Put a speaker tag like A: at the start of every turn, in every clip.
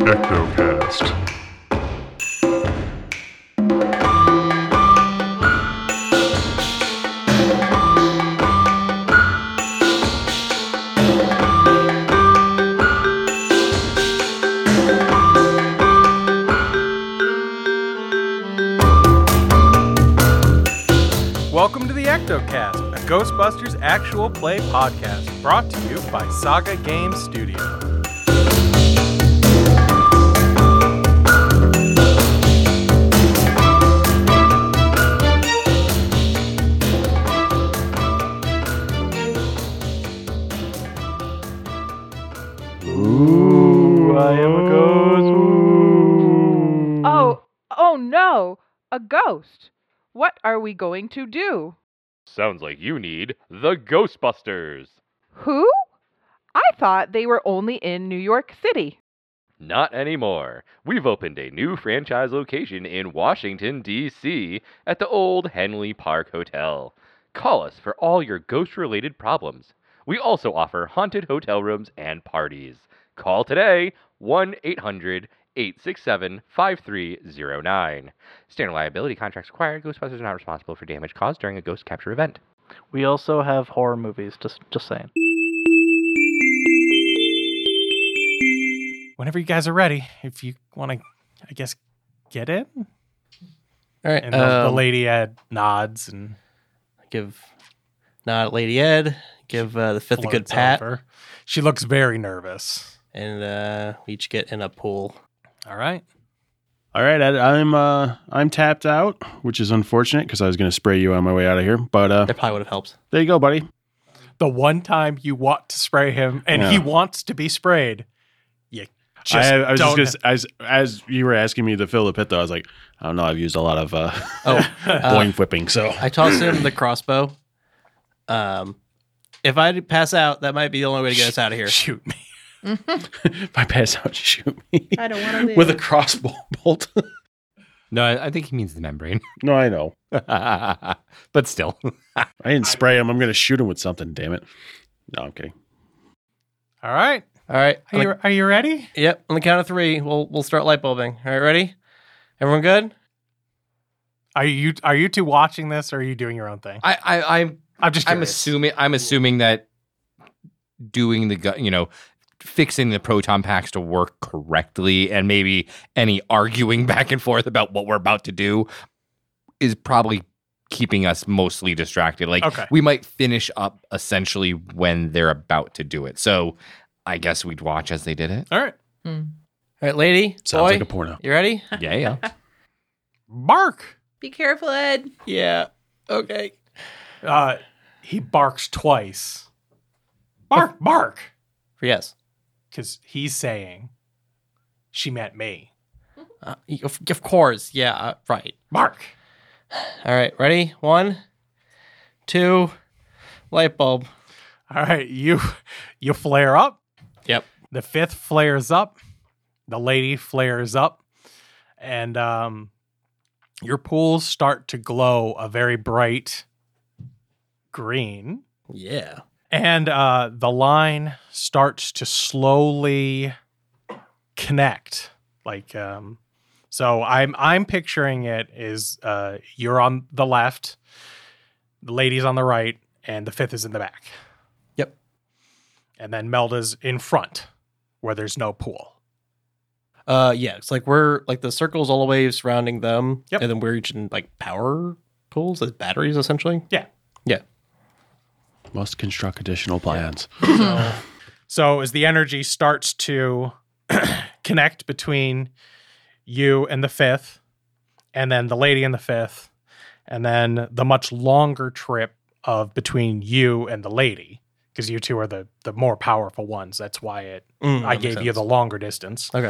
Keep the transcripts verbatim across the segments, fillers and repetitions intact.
A: Ectocast.
B: Welcome to the Ectocast, a Ghostbusters actual play podcast brought to you by Saga Game Studio. Ooh, I am a ghost. Ooh.
C: Oh, oh no, a ghost. What are we going to do?
D: Sounds like you need the Ghostbusters.
C: Who? I thought they were only in New York City.
D: Not anymore. We've opened a new franchise location in Washington, D C at the old Henley Park Hotel. Call us for all your ghost-related problems. We also offer haunted hotel rooms and parties. Call today, one eight hundred eight six seven five three zero nine. Standard liability contracts required. Ghostbusters are not responsible for damage caused during a ghost capture event.
E: We also have horror movies, just just saying.
B: Whenever you guys are ready, if you want to, I guess, get in.
F: All right.
B: And the, the
F: um,
B: lady Ed nods and
F: give nod at Lady Ed. Give uh, the fifth a good
B: floats
F: pat,
B: over. She looks very nervous.
F: and uh, we each get in a pool.
B: All right.
G: All right, Ed, I'm uh, I'm tapped out, which is unfortunate because I was going to spray you on my way out of here. But uh,
F: That probably would have helped.
G: there you go, buddy.
B: The one time you want to spray him and
G: Yeah.
B: he wants to be sprayed, you just
G: I, I was
B: don't.
G: just gonna, s- as as you were asking me to fill the pit, though, I was like, I don't know, I've used a lot of uh,
F: Oh, uh,
G: boing whipping, so
F: I toss him the crossbow. Um, if I pass out, that might be the only way to get us out of here.
B: Shoot me.
G: if I pass out, shoot me
H: I don't want to live.
G: with a crossbow bolt.
D: No, I, I think he means the membrane.
G: No, I know.
D: But still.
G: I didn't spray him. I'm going to shoot him with something. Damn it. No, I'm kidding.
B: All right.
F: All right.
B: Are you, are you ready?
F: Yep. On the count of three, we'll we'll start light bulbing. All right, ready? Everyone good?
B: Are you are you two watching this or are you doing your own thing?
D: I, I, I'm
B: I'm just
D: I'm
B: curious.
D: assuming I'm assuming that doing the gu- you know fixing the proton packs to work correctly and maybe any arguing back and forth about what we're about to do is probably keeping us mostly distracted. Like
B: Okay.
D: we might finish up essentially when they're about to do it. So I guess we'd watch as they did it.
B: All right.
F: All right, lady,
G: Sounds
F: boy,
G: like a porno.
F: you ready?
D: Yeah, yeah.
B: Bark.
H: Be careful, Ed.
F: Yeah. Okay.
B: Uh, he barks twice. Bark, bark.
F: Yes.
B: Because he's saying she meant me.
F: Uh, of, of course. Yeah. Uh, right.
B: Bark.
F: All right. Ready? One, two, light bulb.
B: All right. You you flare up.
F: Yep.
B: The fifth flares up. The lady flares up. And um, your pools start to glow a very bright green.
F: Yeah.
B: And uh, the line starts to slowly connect. Like, um, so I'm I'm picturing it is uh, you're on the left, the lady's on the right, and the fifth is in the back.
F: Yep.
B: And then Melda's in front, where there's no pool.
F: Uh, yeah. It's like we're like the circles all the way surrounding them.
B: Yep.
F: And then we're each in like power pools as batteries, essentially.
B: Yeah.
F: Yeah.
G: Must construct additional plans.
B: So, so as the energy starts to connect between you and the fifth, and then the lady and the fifth, and then the much longer trip of between you and the lady, because you two are the the more powerful ones. That's why it
F: Mm,
B: I
F: that
B: gave
F: makes
B: you the
F: sense.
B: longer distance.
F: Okay.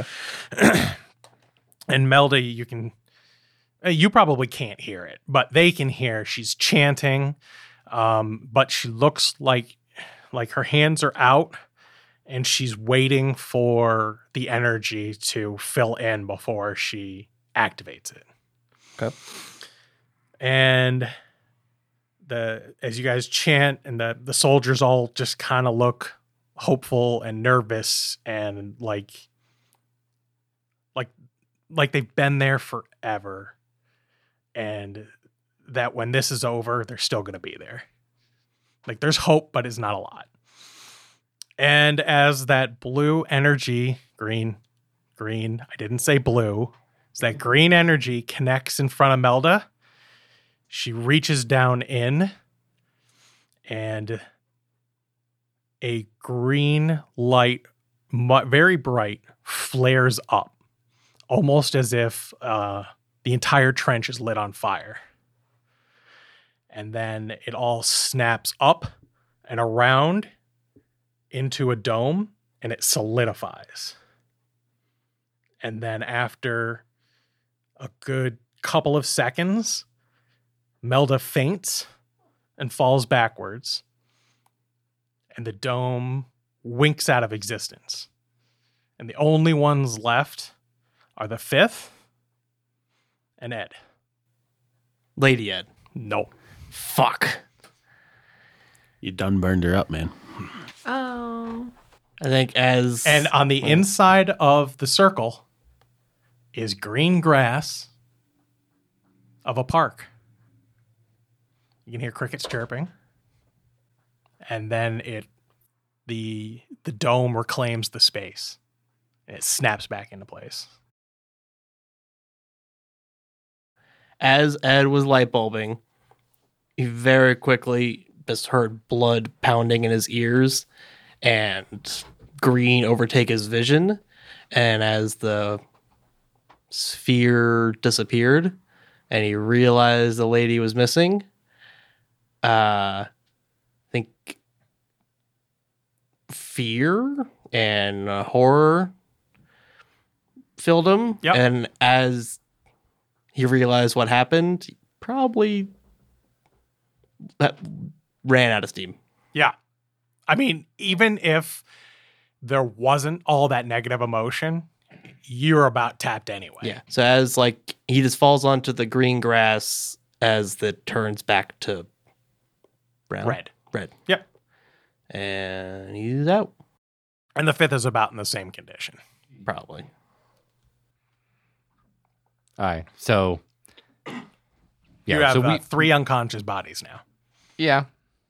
B: And Melda, you can uh, you probably can't hear it, but they can hear she's chanting. Um, but she looks like like her hands are out and she's waiting for the energy to fill in before she activates it.
F: Okay.
B: And the as you guys chant and the the soldiers all just kind of look hopeful and nervous and like like like they've been there forever, and that when this is over, they're still going to be there. Like there's hope, but it's not a lot. And as that blue energy, green, green, I didn't say blue, as that green energy connects in front of Melda, she reaches down in, and a green light, mu- very bright, flares up, almost as if uh, the entire trench is lit on fire. And then it all snaps up and around into a dome, and it solidifies. And then after a good couple of seconds, Melda faints and falls backwards, and the dome winks out of existence. And the only ones left are the fifth and Ed.
F: Lady Ed.
B: No.
F: Fuck.
G: You done burned her up, man.
A: Oh.
F: I think as
B: And on the inside of the circle is green grass of a park. You can hear crickets chirping. And then it the the dome reclaims the space. And it snaps back into place.
F: as Ed was light bulbing, he very quickly just heard blood pounding in his ears and green overtake his vision. And as the sphere disappeared and he realized the lady was missing, uh, I think fear and uh, horror filled him.
B: Yep.
F: And as he realized what happened, he probably that ran out of steam.
B: Yeah. I mean, even if there wasn't all that negative emotion, you're about tapped anyway.
F: Yeah. So as like he just falls onto the green grass as it turns back to brown.
B: Red.
F: Red.
B: Yep.
F: And he's out.
B: And the fifth is about in the same condition.
F: Probably.
D: All right. So, yeah.
B: you have
D: so
B: uh,
D: we,
B: three unconscious bodies now.
D: yeah.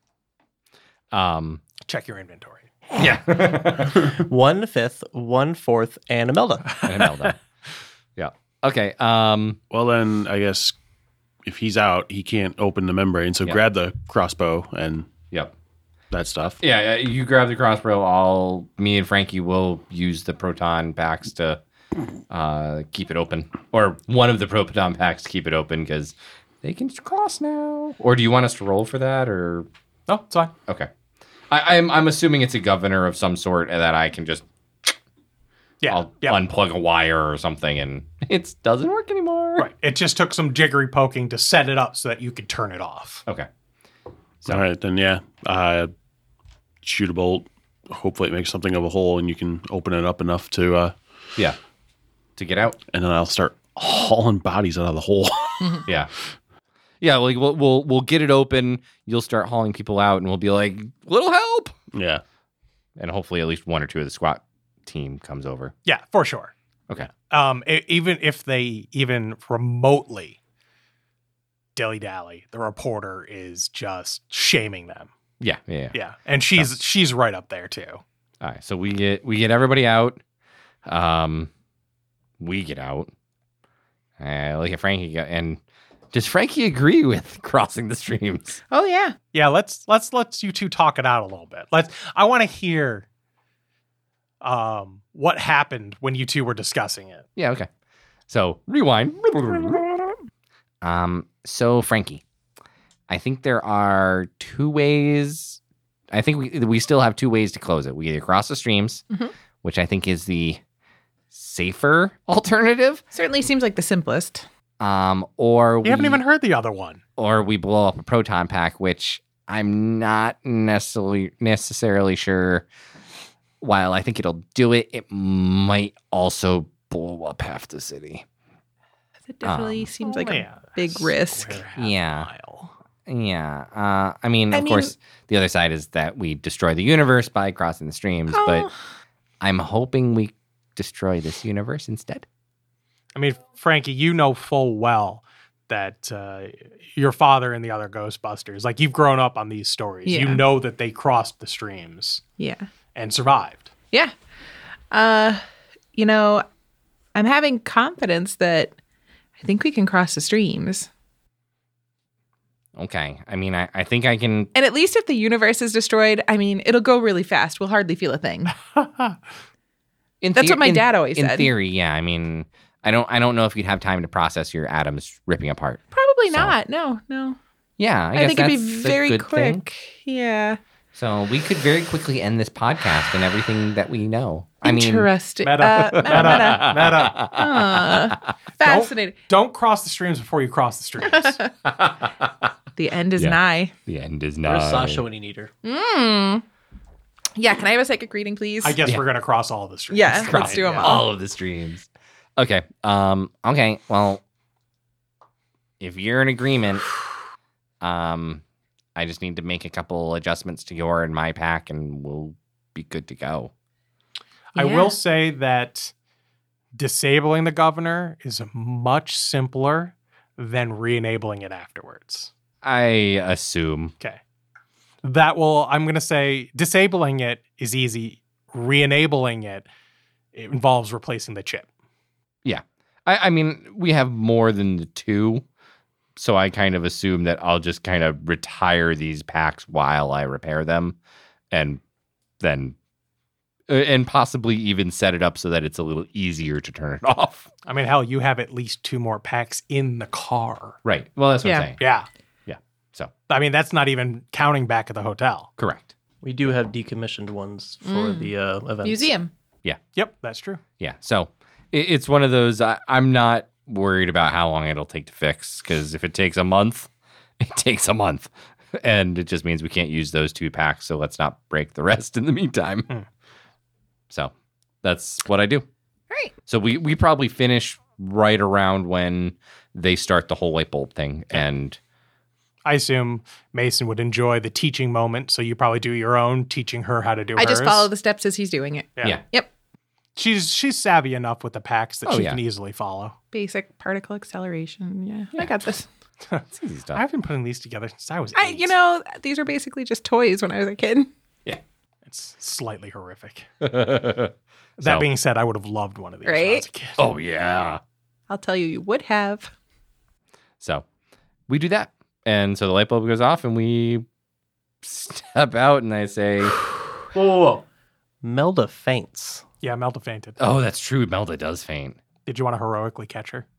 D: Um.
B: Check your inventory.
D: Yeah.
F: One fifth, one fourth, and Imelda.
D: And Imelda. Yeah. Okay. Um.
G: Well, then I guess if he's out, he can't open the membrane. So
D: Yeah.
G: grab the crossbow and
D: Yep.
G: that stuff.
D: Yeah. yeah, You grab the crossbow. I'll. Me and Frankie will use the proton packs to uh keep it open, or one of the proton packs to keep it open because they can cross now. Or do you want us to roll for that, or?
B: Oh, it's fine.
D: Okay. I, I'm I'm assuming it's a governor of some sort and that I can just
B: Yeah.
D: I'll
B: yep.
D: unplug a wire or something and it doesn't work anymore.
B: Right. It just took some jiggery poking to set it up so that you could turn it off.
D: Okay. So
G: All right, then yeah, uh, shoot a bolt. Hopefully, it makes something of a hole, and you can open it up enough to. Uh,
D: yeah. To get out.
G: and then I'll start hauling bodies out of the hole.
D: Yeah. Yeah, like we'll we'll we'll get it open. You'll start hauling people out, and we'll be like, "Little help!"
G: yeah.
D: And hopefully, at least one or two of the squat team comes over.
B: Yeah, for sure.
D: Okay.
B: Um, e- even if they even remotely dilly dally, the reporter is just shaming them.
D: Yeah, yeah. yeah.
B: Yeah, and she's she's right up there too.
D: All right, so we get we get everybody out. Um, we get out. Uh, look at Frankie, go- and does Frankie agree with crossing the streams?
A: Oh yeah.
B: Yeah, let's let's let's you two talk it out a little bit. Let's. I want to hear um what happened when you two were discussing it.
D: Yeah, okay. So rewind. Um, so Frankie, I think there are two ways. I think we we still have two ways to close it. We either cross the streams,
A: Mhm.
D: which I think is the safer alternative,
A: Certainly seems like the simplest.
D: um, or
B: You
D: we
B: haven't even heard the other one.
D: or we blow up a proton pack, which I'm not necessarily necessarily sure. While I think it'll do it, it might also blow up half the city.
A: It definitely
D: Um,
A: seems like
B: Only
A: a big risk.
B: square half
D: Yeah.
B: mile.
D: Yeah. Uh, I mean,
A: I
D: of
A: mean-
D: course, the other side is that we destroy the universe by crossing the streams, but
A: Oh,
D: I'm hoping we destroy this universe instead.
B: I mean, Frankie, you know full well that uh, your father and the other Ghostbusters, like you've grown up on these stories.
A: Yeah.
B: You know that they crossed the streams
A: Yeah.
B: and survived.
A: Yeah. Uh, you know, I'm having confidence that I think we can cross the streams.
H: Okay. I mean, I, I think I can.
A: And at least if the universe is destroyed, I mean, it'll go really fast. We'll hardly feel a thing.
H: In
A: That's what my
H: in-
A: dad always
H: in
A: said.
H: theory, yeah. I mean, I don't. I don't know if you'd have time to process your atoms ripping apart.
A: Probably
H: So-
A: not. No, no.
H: Yeah, I,
A: I,
H: guess
A: think it'd be
H: that's a
A: very
H: good thing.
A: quick. Yeah.
H: So we could very quickly end this podcast and everything that we know. I mean,
A: Interesting.
B: Meta.
A: Uh, meta,
B: Meta.
A: meta.
B: Meta.
A: Uh, fascinating.
B: Don't cross the streams before you cross the streams.
A: The end is
H: Yeah.
A: nigh.
H: the end is
F: Where's
H: not.
F: Sasha when you need her?
A: Mm. Yeah, can I have a psychic reading, please?
B: I guess
H: Yeah.
B: we're going to cross all the streams.
A: Yeah,
B: Fine,
A: let's do 'em
B: yeah.
A: all.
H: All of the streams. Okay. Um. Okay. Well, if you're in agreement, um, I just need to make a couple adjustments to your and my pack, and we'll be good to go.
B: I
A: Yeah.
B: will say that disabling the governor is much simpler than re-enabling it afterwards.
H: I assume.
B: Okay. That will, I'm going to say disabling it is easy. Re-enabling it, it involves replacing the chip.
H: I, I mean, we have more than the two, so I kind of assume that I'll just kind of retire these packs while I repair them, and then, uh, and possibly even set it up so that it's a little easier to turn it off.
B: I mean, hell, you have at least two more packs in the car.
H: Right. Well, that's what
A: Yeah.
H: I'm saying.
B: Yeah.
H: Yeah. So
B: I mean, that's not even counting back at the hotel.
H: correct.
E: We do have decommissioned ones for
A: Mm.
E: the uh, events.
A: Museum.
B: Yep, that's true.
H: Yeah. So it, it's one of those. I, I'm not worried about how long it'll take to fix, because if it takes a month, it takes a month, and it just means we can't use those two packs. So let's not break the rest in the meantime.
B: Hmm.
H: So that's what I do.
A: Right.
H: So we we probably finish right around when they start the whole light bulb thing, and
B: I assume Mason would enjoy the teaching moment, so you probably do your own teaching her how to do
A: I just
B: hers.
A: follow the steps as he's doing it.
B: Yeah.
H: yeah.
A: Yep.
B: She's she's savvy enough with the packs that
H: Oh,
B: she
H: yeah.
B: can easily follow.
A: Basic particle acceleration. Yeah, I got this.
H: It's easy stuff.
B: I've been putting these together since I was
A: I,
B: eight.
A: you know, these were basically just toys when I was a kid.
B: It's slightly horrific.
H: that
B: That being said, I would have loved one of these when I
A: Right?
B: was a kid.
H: oh yeah.
A: I'll tell you, you would have.
H: So we do that. And so the light bulb goes off and we step out and I say,
E: Whoa, whoa, whoa. Melda faints.
B: Yeah, Melda fainted.
H: oh, that's true. Melda does faint.
B: Did you want to heroically catch her?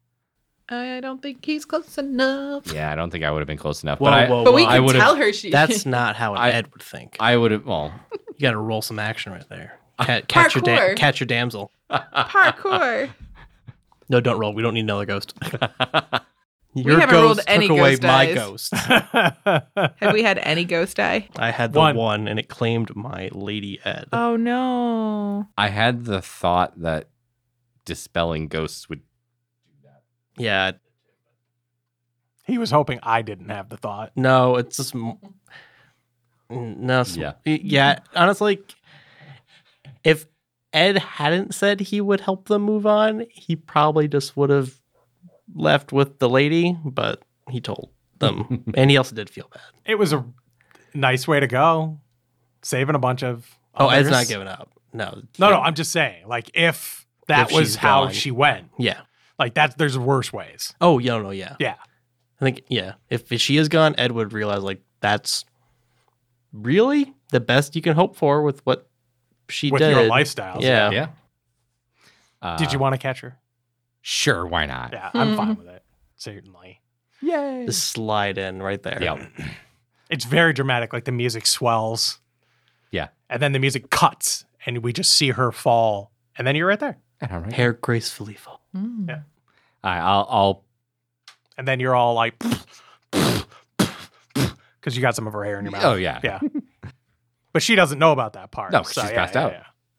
A: I don't think he's close enough.
H: Yeah, I don't think I would have been close enough.
E: Whoa,
H: but I,
E: whoa,
A: But we
E: whoa.
H: I
A: can
H: would've-
A: tell her she.
E: That's not how an
H: I-
E: Ed would think.
H: I would have, well,
E: You got to roll some action right there. Catch, catch your da-
A: Parkour.
E: catch your damsel.
A: parkour.
E: No, don't roll. We don't need another ghost.
A: We
E: Your
A: haven't rolled
E: ghost
A: any
E: took away
A: ghost
E: my
A: dice.
E: ghost.
A: Have we had any ghost die?
E: I had the
B: One.
E: one. and it claimed my Lady Ed.
A: Oh no.
H: I had the thought that dispelling ghosts would.
E: Yeah,
B: He was hoping I didn't have the thought.
E: no, it's just m- no. it's-
H: Yeah.
E: yeah. Honestly, if Ed hadn't said he would help them move on, he probably just would have left with the lady. But he told them, and he also did feel bad.
B: It was a nice way to go, saving a bunch of.
E: Oh, Ed's
B: others.
E: not giving up. No,
B: No, no, I'm just saying, like, if that
E: If
B: was
E: she's
B: how
E: gone.
B: she went,
E: Yeah.
B: like, that, there's worse ways.
E: Oh, yeah, no, yeah.
B: Yeah.
E: I think, yeah. If she is gone, Ed would realize, like, that's really the best you can hope for with what she
B: With
E: did.
B: your lifestyles.
E: Yeah.
H: Yeah. Uh,
B: Did you want to catch her?
H: Sure, why not?
B: Yeah, I'm
A: Hmm.
B: fine with it. Certainly.
H: Yay.
E: Just slide in right there.
H: Yeah.
B: It's very dramatic. Like, the music swells.
H: Yeah.
B: And then the music cuts, and we just see her fall. And then you're right there.
H: All right.
E: Hair gracefully fall.
A: Mm.
B: Yeah.
H: All right, I'll, I'll
B: And then you're all like, because you got some of her hair in your mouth.
H: Oh, yeah.
B: Yeah. But she doesn't know about that part.
H: No, 'cause she's passed out.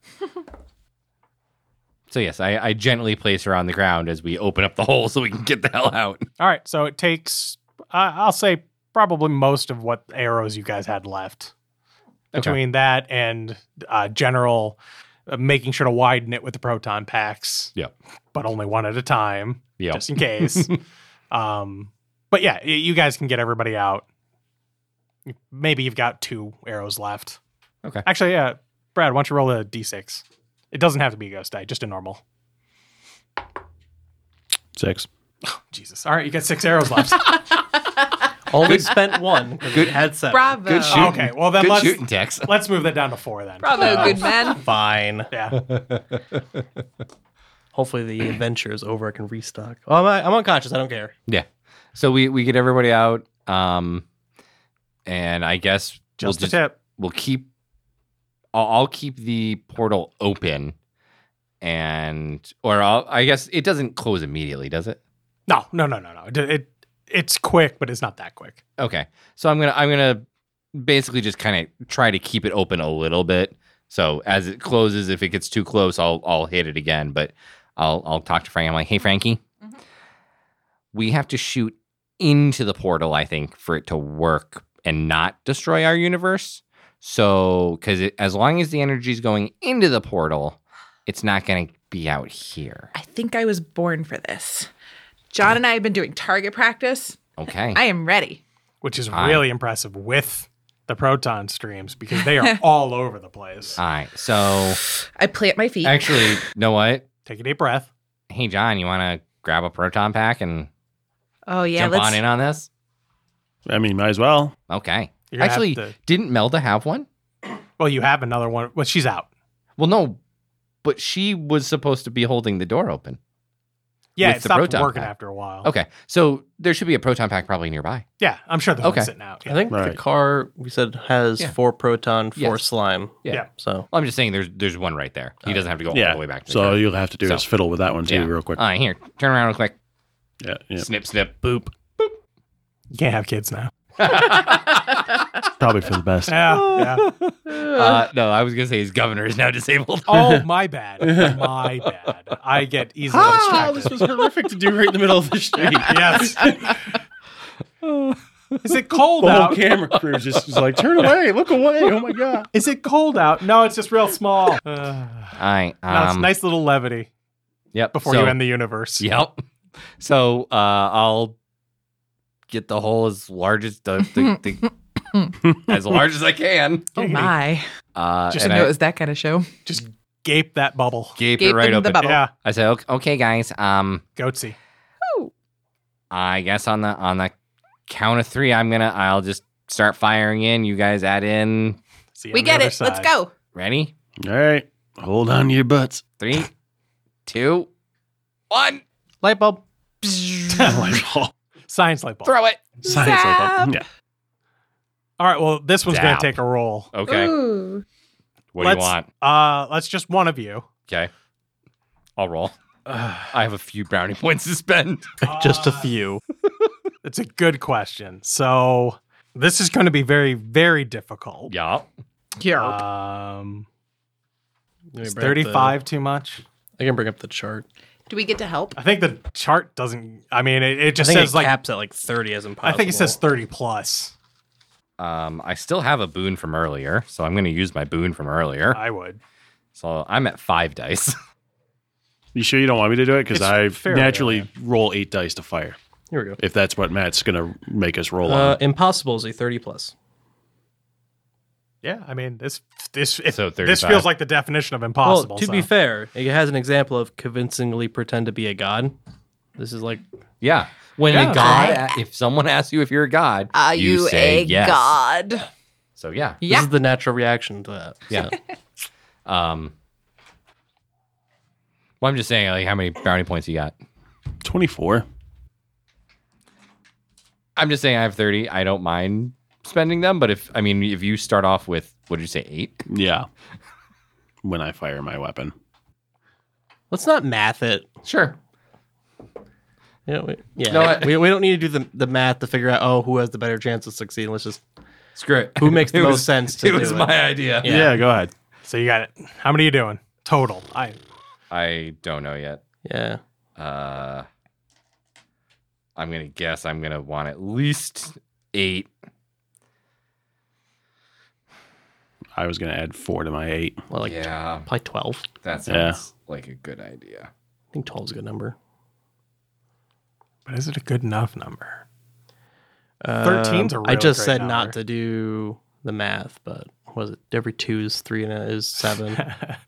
H: So yes, I, I gently place her on the ground as we open up the hole so we can get the hell out.
B: All right. So it takes, uh, I'll say, probably most of what arrows you guys had left.
H: Okay.
B: Between that and uh, general uh, making sure to widen it with the proton packs.
H: Yep.
B: But only one at a time,
H: Yep.
B: just in case. um, but yeah, y- you guys can get everybody out. Maybe you've got two arrows left.
H: Okay.
B: Actually, yeah, Brad, why don't you roll a d six? It doesn't have to be a ghost die, just a normal.
G: Six.
B: Jesus. All right, you got six arrows left.
F: Only spent one because we had seven.
A: Bravo.
H: Good shooting.
B: Okay, well then
H: Good
B: let's
H: shooting, Tex.
B: let's move that down to four then.
A: Bravo, good man.
F: Fine.
B: Yeah.
F: Hopefully the adventure is over. I can restock. Oh, I'm, I'm unconscious. I don't care.
H: Yeah. So we we get everybody out, um, and I guess
B: Just
H: we'll
B: a tip.
H: we'll keep. I'll, I'll keep the portal open, and or I'll, I guess it doesn't close immediately, does it?
B: No, no, no, no, no. It, it it's quick, but it's not that quick.
H: Okay. So I'm gonna I'm gonna basically just kind of try to keep it open a little bit. So as it closes, if it gets too close, I'll I'll hit it again. But I'll I'll talk to Frank. I'm like, hey Frankie,
A: Mhm.
H: we have to shoot into the portal, I think, for it to work and not destroy our universe. So because as long as the energy is going into the portal, it's not going to be out here.
A: I think I was born for this. John and I have been doing target practice.
H: Okay.
A: I am ready.
B: Which is
H: Aye.
B: really impressive with the proton streams because they are all over the place.
H: All right. So
A: I plant my feet.
H: actually, you know what?
B: Take a deep breath.
H: Hey John, you want to grab a proton pack and
A: oh yeah,
H: jump
A: let's.
H: on in on this?
G: I mean, might as well.
H: Okay.
B: You're gonna have
H: Actually,
B: to-
H: didn't Melda have one?
B: Well, you have another one. Well, she's out.
H: Well, no, but she was supposed to be holding the door open.
B: Yeah,
H: With
B: it
H: the
B: stopped
H: proton
B: working
H: pack.
B: after a while.
H: Okay, so there should be a proton pack probably nearby.
B: Yeah, I'm sure there's
H: Okay.
B: one sitting out. Yeah.
F: I think
G: Right.
F: the car we said has
H: Yeah.
F: four proton, four
H: Yes.
F: slime.
H: Yeah.
B: Yeah.
F: So
H: Well, I'm just saying there's there's one right there. He doesn't have to go all
G: Yeah.
H: the way back to the
G: So
H: car.
G: you'll have to do
H: So-
G: is fiddle with that one too,
H: Yeah.
G: real quick.
H: All right, here, turn around real quick.
G: Yeah. yeah.
H: Snip, snip, boop.
B: You can't have kids now.
G: Probably for the best.
B: Yeah, yeah.
H: Uh, no, I was gonna say his governor is now disabled.
B: Oh, my bad. My bad. I get easily
G: Ah,
B: distracted.
G: this was horrific to do right in the middle of the street.
B: Yes. Is it cold
G: The whole
B: out?
G: camera crew just was like, turn away, look away. Oh my God.
B: Is it cold out? No, it's just real small. Uh,
H: All right.
B: no, it's
H: Um,
B: nice little levity
H: Yep.
B: before
H: so,
B: you end the universe.
H: Yep. So uh, I'll get the hole as large as the, the, the as large as I can.
A: Oh my!
H: Uh,
B: Just
H: and
A: I know it
H: I
A: was that kind of show.
B: Just gape that bubble.
H: gave
A: Gape
H: it right
A: in the
H: open.
A: bubble.
B: Yeah,
H: I said, okay, okay, guys. Um,
B: goatsy.
H: I guess on the on the count of three, I'm gonna I'll just start firing in. You guys add in.
B: See you
A: We
B: on the
A: get
B: other
A: it. Let's
B: side.
A: go.
H: Ready?
G: All right. Hold on to your butts.
H: Three, two, one.
F: light bulb.
G: Light bulb.
B: Science light bulb.
H: Throw it.
G: Science light bulb.
A: Zap.
G: Yeah.
B: All right. Well, this one's going
H: Zap.
B: to take a roll.
H: Okay.
A: Ooh.
H: What do
B: let's,
H: you want?
B: Uh, let's just one of you.
H: Okay. I'll roll. I have a few brownie points to spend.
F: Just a few.
B: It's a good question. So this is going to be very, very difficult.
H: Yeah.
A: Yeah.
B: Um,
F: Let me
B: is
F: bring up
B: thirty-five too much?
F: the- I can bring up the chart.
A: Do we get to help?
B: I think the chart doesn't. I mean, it, it
F: I
B: just
F: think
B: says
F: it
B: like.
F: caps at like thirty as impossible.
B: I think it says thirty plus.
H: Um, I still have a boon from earlier, so I'm going to use my boon from earlier.
B: I would.
H: So I'm at five dice.
G: You sure you don't want me to do it? Because
B: It's
G: I
B: fairly
G: naturally
B: early.
G: roll eight dice to fire.
F: Here we go.
G: If that's what Matt's going to make us roll
F: Uh,
G: on.
F: impossible is a thirty plus.
B: Yeah, I mean this. This it,
H: So
B: this
H: thirty-five.
B: feels like the definition of impossible.
F: Well, to
B: so.
F: be fair, it has an example of convincingly pretend to be a god. This is like
H: Yeah. When
B: Yeah.
H: a god, if someone asks you if you're a god,
A: Are you,
H: say
A: a
H: yes.
A: god?
H: So yeah.
A: Yeah.
F: this is the natural reaction to that.
H: Yeah. um. Well, I'm just saying, like, how many brownie points you got?
G: twenty-four.
H: I'm just saying, I have thirty. I don't mind spending them, but if I mean, if you start off with, what did you say, eight?
G: Yeah. When I fire my weapon.
F: Let's not math it.
H: Sure.
F: You know, we, yeah,
H: No, I-
F: we, we don't need to do the, the math to figure out oh who has the better chance of succeeding. Let's just
H: Screw it.
F: who makes the
H: It
F: most
H: was-
F: sense to
H: It
F: do
H: was
F: it.
H: my idea.
F: Yeah.
G: Yeah, go ahead.
B: So you got it. How many are you doing total? I
H: I don't know yet.
F: Yeah,
H: Uh, I'm gonna guess I'm gonna want at least eight.
G: I was going to add four to my eight.
F: Well, like
H: yeah,
F: probably twelve.
H: that
G: Yeah.
H: sounds like a good idea.
F: I think twelve is a good number.
B: But is it a good enough number? thirteen's a
F: Um,
B: really
F: I just
B: great
F: said
B: number.
F: not to do the math, but was it every two is three and a is seven?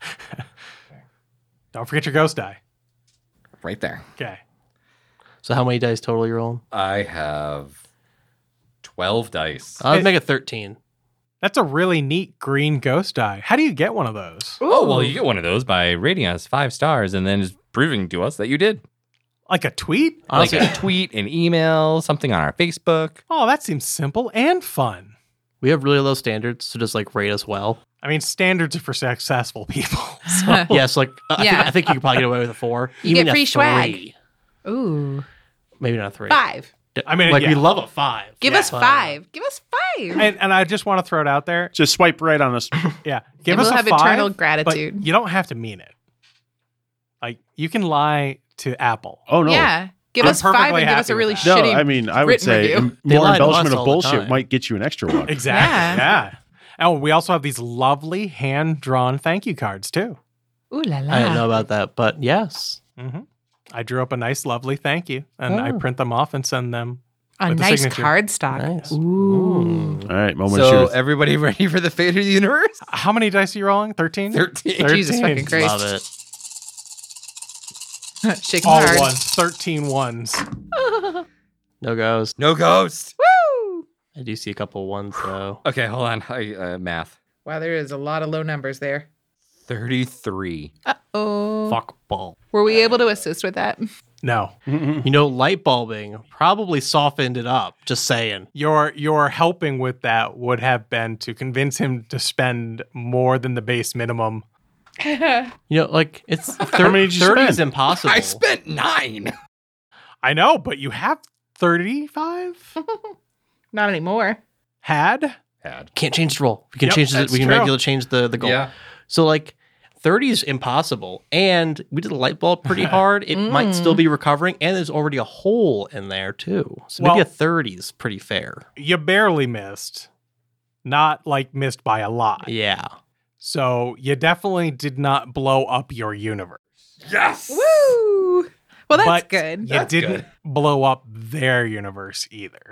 B: Don't forget your ghost die.
H: Right there.
B: Okay.
F: So how many dice total you rolling?
H: I have twelve dice.
F: I'll
B: It-
F: make it thirteen.
B: That's a really neat green ghost die. How do you get one of those?
H: Oh, well, you get one of those by rating us five stars and then just proving to us that you did.
B: Like a tweet?
F: Honestly,
H: Like a tweet, an email, something on our Facebook.
B: Oh, that seems simple and fun.
F: we have really low standards, so just like rate us well.
B: I mean, standards are for successful people. So.
F: Yes, like uh, I, think,
A: Yeah.
F: I think you could probably get away with a four.
A: You
F: Even
A: get
F: a
A: free swag.
F: three.
A: Ooh.
F: Maybe not a three.
A: Five.
B: I mean,
F: like
B: yeah.
F: we love a five.
A: Give
B: Yeah.
A: us five. Give us five.
B: And, and I just want to throw it out there.
G: Just swipe right on us.
B: Yeah. Give
A: And
B: us
A: we'll
B: a
A: have
B: five,
A: eternal
B: but
A: gratitude.
B: you don't have to mean it. Like, you can lie to Apple.
G: Oh, no.
A: Yeah. Give
B: I'm
A: us five
B: perfectly
A: and give us
B: happy
A: a
B: with
A: really
B: that.
G: No,
A: shitty.
G: I mean, I would
A: written
G: say
A: review.
G: m-
F: They
G: more
F: lie to us
G: embellishment
F: all
G: of
F: the
G: bullshit
F: time.
G: might get you an extra one.
B: Exactly.
A: Yeah.
B: Yeah. Oh, we also have these lovely hand-drawn thank you cards, too.
A: Ooh la la.
F: I didn't know about that, but yes.
B: hmm I drew up a nice, lovely thank you, and I
F: Oh.
B: print them off and send them.
A: A
B: with the
A: nice
B: signature.
A: card stock.
F: Nice.
A: Ooh.
G: All right, moment
H: So,
G: of truth.
H: everybody ready for the fate of the universe?
B: How many dice are you rolling? thirteen?
H: thirteen.
A: Jesus fucking Christ.
F: Love it.
A: Shake 'em
B: All
A: hard.
B: ones. thirteen ones.
F: No goes.
H: No ghost.
A: Woo!
F: I do see a couple ones though.
H: Okay, hold on. I, uh, math.
A: Wow, there is a lot of low numbers there.
H: thirty-three.
A: Oh.
F: Fuck ball.
A: Were we able to assist with that?
B: No.
F: You know, light bulbing probably softened it up. Just saying.
B: Your your helping with that would have been to convince him to spend more than the base minimum.
F: You know, like it's
G: How many did you
F: thirty is
G: spend?
F: impossible.
H: I spent nine.
B: I know, but you have thirty-five?
A: Not anymore.
B: Had?
H: Had.
F: Can't change the roll. We can
B: Yep,
F: change the,
B: that's
F: we can
B: true.
F: regularly change the the goal.
H: Yeah.
F: So like thirty is impossible, and we did the light bulb pretty hard. It might still be recovering, and there's already a hole in there too. So maybe
B: Well-
F: a thirty is pretty fair.
B: You barely missed. Not like missed by a lot.
F: Yeah.
B: So you definitely did not blow up your universe.
H: Yes.
A: Woo! Well, that's
B: but
A: good.
B: You
H: That's
B: didn't
H: good.
B: blow up their universe either.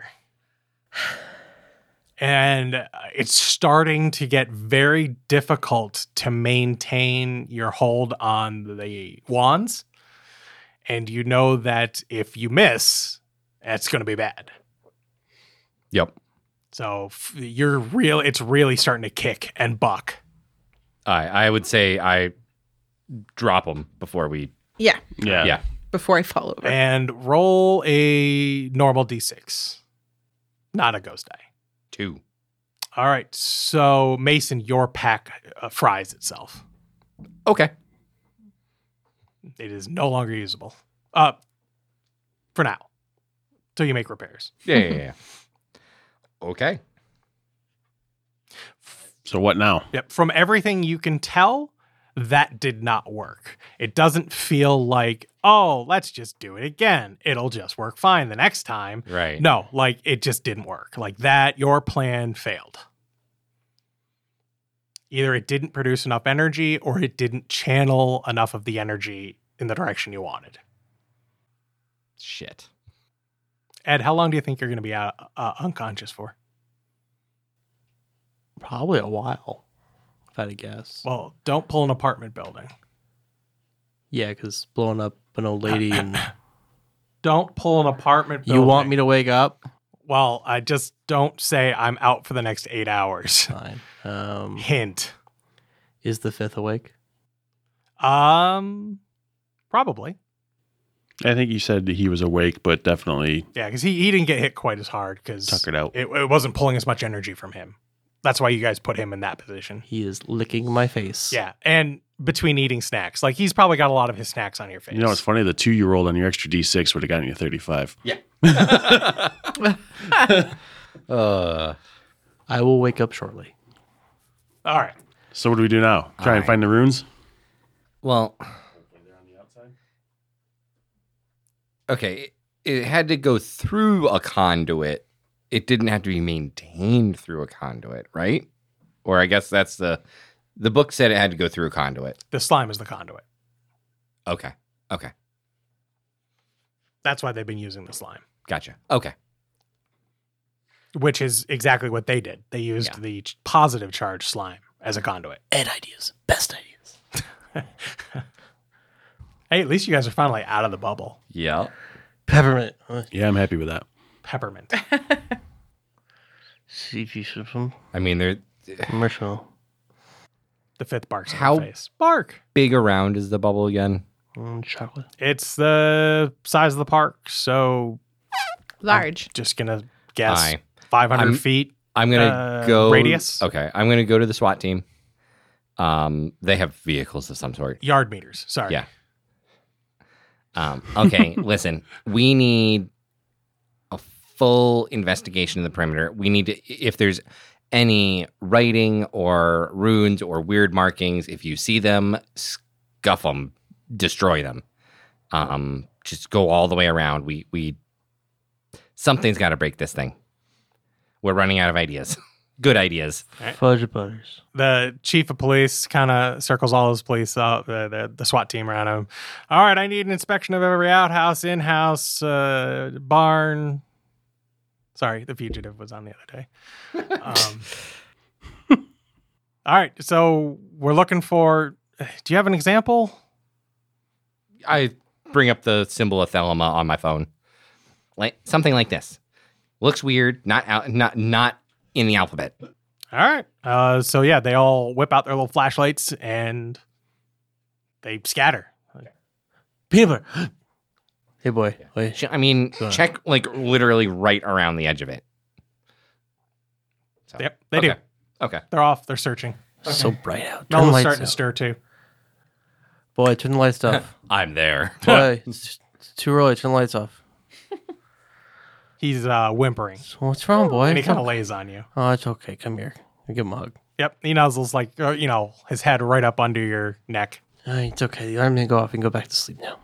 B: And uh, it's starting to get very difficult to maintain your hold on the wands. And you know that if you miss, it's going to be bad.
H: Yep.
B: So f- you're real. It's really starting to kick and buck.
H: I I would say I drop them before we.
A: Yeah.
G: Yeah.
H: Yeah.
A: Before I fall over.
B: And roll a normal d six, not a ghost die.
H: Two.
B: All right. So Mason, your pack uh, fries itself.
H: Okay.
B: It is no longer usable. Uh, for now, till you make repairs.
H: Yeah. Yeah. yeah. Okay.
G: So what now?
B: Yep. From everything you can tell, that did not work. It doesn't feel like, oh, let's just do it again. It'll just work fine the next time.
H: Right.
B: No, like it just didn't work. Like that, your plan failed. Either it didn't produce enough energy or it didn't channel enough of the energy in the direction you wanted.
H: Shit.
B: Ed, how long do you think you're going to be out, uh, unconscious for?
F: Probably a while, if I had to guess.
B: Well, don't pull an apartment building.
F: Yeah, because blowing up an old lady and
B: Don't pull an apartment building.
F: you want me to wake up?
B: Well, I just don't say I'm out for the next eight hours.
F: Fine. Um,
B: Hint.
F: is the fifth awake?
B: Um, probably.
G: I think you said that he was awake, but definitely
B: Yeah, because he, he didn't get hit quite as hard because
G: tuckered out.
B: it, it wasn't pulling as much energy from him. That's why you guys put him in that position.
F: He is licking my face.
B: Yeah, and between eating snacks, like he's probably got a lot of his snacks on your face.
G: You know, it's funny. The two you rolled on your extra D six would have gotten you thirty-five.
H: Uh.
F: I will wake up shortly.
B: All right.
G: So what do we do now? Try and
H: right.
G: find the runes?
H: Well. Okay. It had to go through a conduit. It didn't have to be maintained through a conduit, right? Or I guess that's the the book said it had to go through a conduit.
B: The slime is the conduit.
H: Okay. Okay.
B: That's why they've been using the slime,
H: Gotcha. Okay.
B: which is exactly what they did. They used
H: Yeah.
B: the ch- positive charge slime as a conduit.
F: Ed ideas. Best ideas.
B: Hey, at least you guys are finally out of the bubble.
H: Yeah.
F: Peppermint. Uh,
G: Yeah, I'm happy with that.
B: Peppermint.
F: C G system.
H: I mean, they're
F: Marshmallow.
B: The fifth barks in
H: How-
B: the face. Bark.
H: big around is the bubble again.
F: Mm, chocolate.
B: It's the size of the park, so
A: Large.
B: just gonna guess
H: Aye.
B: five hundred
H: I'm-
B: feet.
H: I'm gonna
B: Uh,
H: go
B: radius?
H: Okay, I'm gonna go to the SWAT team. Um, they have vehicles of some sort.
B: Yard meters. Sorry.
H: Yeah. Um, okay, listen, we need a full investigation of the perimeter. We need to, if there's any writing or runes or weird markings, if you see them, scuff them, destroy them. Um, just go all the way around. We, we, something's got to break this thing. We're running out of ideas. Good ideas.
F: Fudge butters.
B: The chief of police kind of circles all his police out, the, the, the SWAT team around him. All right, I need an inspection of every outhouse, in-house, uh, barn. Sorry, the fugitive was on the other day. Um, all right, so we're looking for. Do you have an example?
H: I bring up the symbol of Thelema on my phone. Like something like this. Looks weird, not out, not not in the alphabet.
B: All right. Uh, so yeah, they all whip out their little flashlights and they scatter.
F: Peanut butter. Hey, boy. Wait.
H: Ch- I mean,
F: Go on.
H: check like literally right around the edge of it. So,
B: Yep, they
H: okay.
B: do.
H: Okay.
B: They're off. They're searching.
F: So bright out. Turn the
B: Mel's
F: lights
B: starting to
F: out.
B: stir too.
F: Boy, turn the lights off.
H: I'm there.
F: Boy, it's, it's too early. Turn the lights off.
B: He's uh, whimpering
F: So what's wrong, boy?
B: and he kind of
F: Come-
B: lays on you.
F: Oh, it's okay. Come here. I'll give him a hug.
B: Yep, he nuzzles like uh, you know his head right up under your neck.
F: Uh, it's okay. The alarm's gonna go off and go back to sleep now.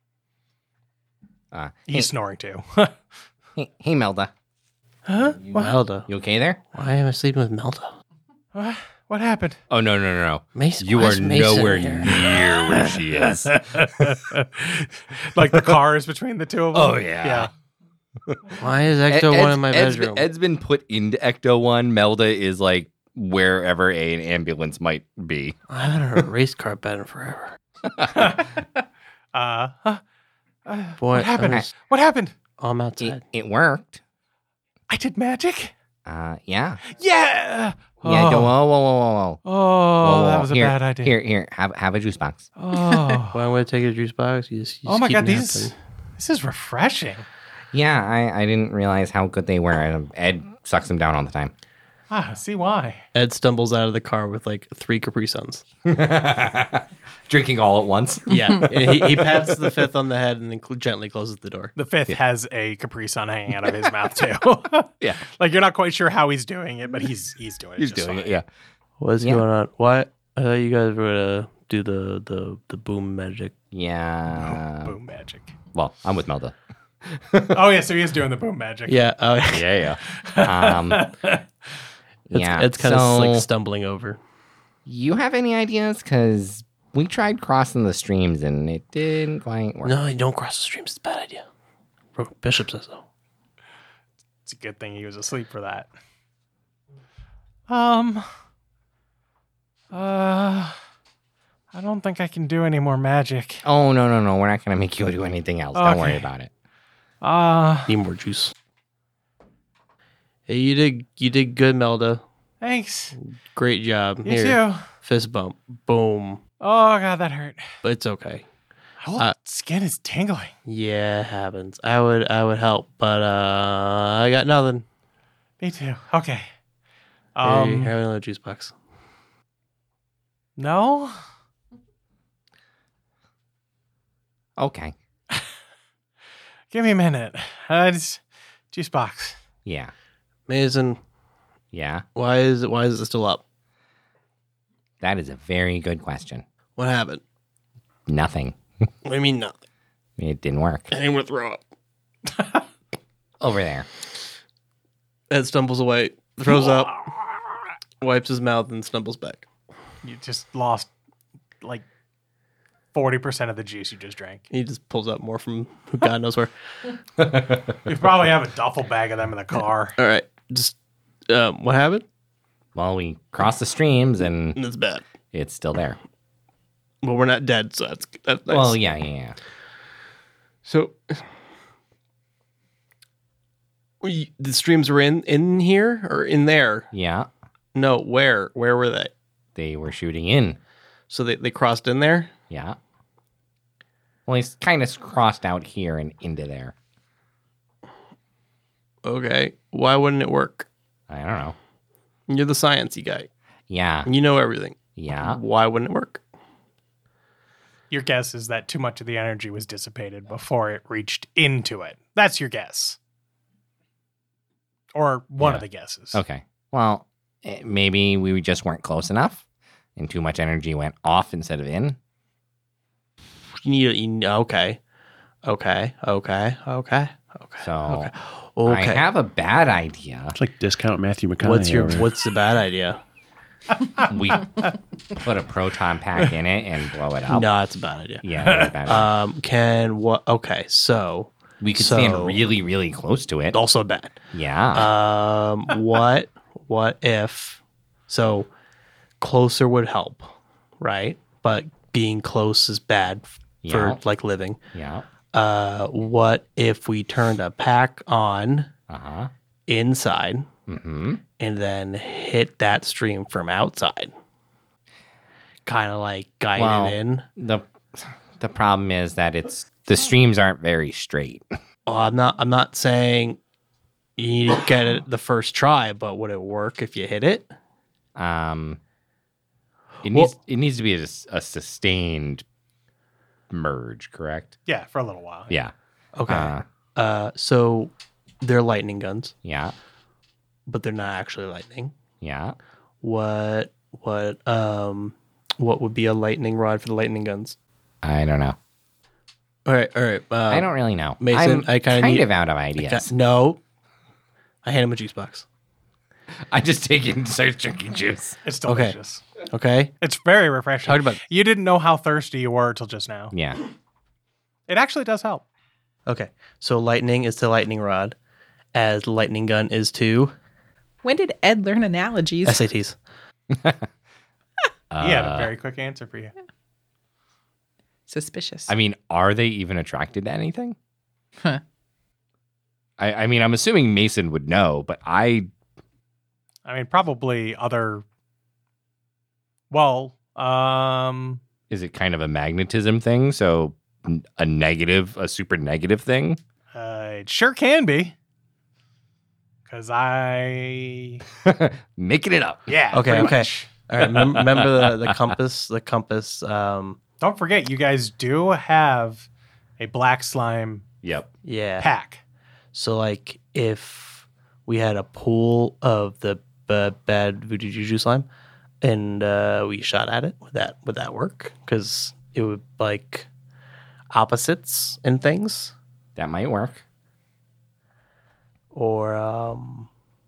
H: Uh,
B: He's
H: hey,
B: snoring too.
H: hey, hey, Melda.
B: Huh? What?
F: Melda.
H: You okay there?
F: Why am I sleeping with Melda?
B: What? What happened?
H: Oh, no, no, no, no.
F: Mason,
H: You
F: why
H: are
F: is Mason
H: nowhere
F: here?
H: near where she is.
B: Like the cars between the two of them.
H: Oh, yeah.
B: Yeah.
F: Why is Ecto
H: Ed-
F: one in my
H: Ed's
F: bedroom?
H: Been, Ed's been put into Ecto one. Melda is like wherever a, an ambulance might be.
F: I haven't heard a race car bet in forever.
B: Uh, huh? Uh,
F: Boy,
B: what happened?
F: I was-
B: What happened?
F: I'm
H: It,
F: outside.
H: it worked.
B: I did magic.
H: Uh, yeah.
B: Yeah.
H: Yeah.
B: Oh,
H: Go, whoa, whoa, whoa, whoa, whoa.
B: oh
H: Whoa, whoa,
B: that
H: whoa.
B: was a
H: here,
B: bad idea.
H: Here, here. Have have a juice box.
B: Oh.
F: Well, I'm going to take a juice box. You just, you
B: Oh
F: just
B: my
F: keep
B: god,
F: napping.
B: these this is refreshing.
H: Yeah, I, I didn't realize how good they were. Ed sucks them down all the time.
B: Ah, I see why.
F: Ed stumbles out of the car with like three Capri Suns.
H: Drinking all at once.
F: Yeah. he, he pats the fifth on the head and then cl- gently closes the door.
B: The fifth has a Capri Sun hanging out of his mouth too.
H: Yeah.
B: Like you're not quite sure how he's doing it, but he's he's doing it.
H: He's
B: just
H: doing
B: fine.
H: it. Yeah.
F: What's
H: Yeah.
F: going on? What? I thought you guys were going to do the, the, the boom magic.
H: Yeah.
B: Boom magic.
H: Well, I'm with Melda.
B: Oh yeah, so he is doing the boom magic.
F: Yeah. Oh,
H: Yeah, yeah. Um,
F: It's,
H: yeah.
F: it's kind of
H: so,
F: like stumbling over.
H: you have any ideas? Because we tried crossing the streams and it didn't quite work.
F: No, you don't cross the streams. It's a bad idea. Bro- Bishop says so.
B: It's a good thing he was asleep for that. Um. Uh. I don't think I can do any more magic.
H: Oh, no, no, no. We're not going to make you do anything else. Don't worry
B: Okay.
H: about it.
B: Uh.
F: Need more juice. Hey, you did you did good, Melda.
B: Thanks.
F: Great job.
B: You
F: Here,
B: too.
F: fist bump. Boom.
B: Oh god, that hurt.
F: But it's okay.
B: Whole
F: Uh,
B: skin is tingling.
F: Yeah, it happens. I would I would help, but uh I got nothing.
B: Me too. Okay.
F: Hey,
B: Um.
F: have another juice box.
B: No.
H: Okay.
B: Give me a minute. Uh, just juice box.
H: Yeah.
F: Mason,
H: Yeah.
F: why is it why is it still up?
H: That is a very good question.
F: What happened?
H: Nothing.
F: What do you mean nothing?
H: It didn't work.
F: I didn't want to throw up.
H: Over there.
F: Ed stumbles away, throws up. Wipes his mouth and stumbles back.
B: You just lost like forty percent of the juice you just drank.
F: He just pulls out more from who God knows where.
B: You probably have a duffel bag of them in the car.
F: All right. Just, um, what happened?
H: Well, we crossed the streams and
F: That's bad.
H: it's still there.
F: Well, we're not dead, so that's, that's nice.
H: Well, yeah, yeah, yeah.
F: So, we, the streams were in, in here or in there?
H: Yeah,
F: No, where? Where were they?
H: they were shooting in.
F: So they, they crossed in there?
H: Yeah. Well, he's kind of crossed out here and into there.
F: Okay. Why wouldn't it work?
H: I don't know.
F: You're the sciencey guy.
H: Yeah,
F: You know everything.
H: yeah.
F: Why wouldn't it work?
B: Your guess is that too much of the energy was dissipated before it reached into it. That's your guess. Or one
H: Yeah.
B: of the guesses.
H: Okay. Well, eh, maybe we just weren't close enough, and too much energy went off instead of in.
F: You need, you need okay. Okay. Okay. Okay. Okay.
H: So
F: okay.
H: I
F: Okay.
H: have a bad idea.
G: It's like discount Matthew McConaughey.
F: What's your
G: over here.
F: what's the bad idea?
H: We put a proton pack in it and blow it up.
F: No, it's a bad idea.
H: Yeah, really bad idea.
F: Um, can what? Okay, so
H: we could
F: so-
H: stand really, really close to it.
F: also bad.
H: Yeah.
F: Um, what? What if? So closer would help, right? But being close is bad f- for
H: Yeah.
F: like living.
H: yeah.
F: Uh, what if we turned a pack on
H: Uh huh.
F: inside
H: Mm-hmm.
F: and then hit that stream from outside? Kind of like guide
H: Well-
F: it in.
H: The the problem is that it's the streams aren't very straight.
F: Oh, I'm not. I'm not saying you need to get it the first try, but would it work if you hit it?
H: Um, it
F: Well-
H: needs it needs to be a, a sustained merge, correct?
B: Yeah, for a little while.
H: Yeah.
F: Okay.
H: Uh,
F: Uh, so they're lightning guns,
H: yeah.
F: but they're not actually lightning.
H: Yeah.
F: What? What? Um, what would be a lightning rod for the lightning guns?
H: I don't know.
F: All right. All right. Uh,
H: I don't really know.
F: Mason,
H: I'm
F: I kinda
H: kind
F: need-
H: of out of ideas.
F: No. I hand him a juice box.
H: I just take it and start drinking juice.
B: It's
F: Okay.
B: delicious.
F: Okay.
B: It's very refreshing.
F: Talked about-
B: You didn't know how thirsty you were till just now.
H: Yeah.
B: It actually does help.
F: Okay. So lightning is to lightning rod, as lightning gun is to
A: When did Ed learn analogies?
F: S A Ts.
B: he had
H: Uh,
B: a very quick answer for you.
A: Suspicious.
H: I mean, are they even attracted to anything?
A: Huh.
H: I, I mean, I'm assuming Mason would know, but I
B: I mean, probably other. Well, um,
H: is it kind of a magnetism thing? So n- a negative, a super negative thing?
B: uh, it sure can be. Because I.
H: Making it up.
B: Yeah.
F: Okay.
B: pretty
F: Okay.
B: much.
F: All right. Mem- remember the, the compass. The compass. Um.
B: Don't forget, you guys do have a black slime
H: Yep.
F: Yeah.
B: pack.
F: So like if we had a pool of the b- bad voodoo juju slime and uh, we shot at it, would that would that work? Because it would like opposites and things,
H: That might work.
F: or um,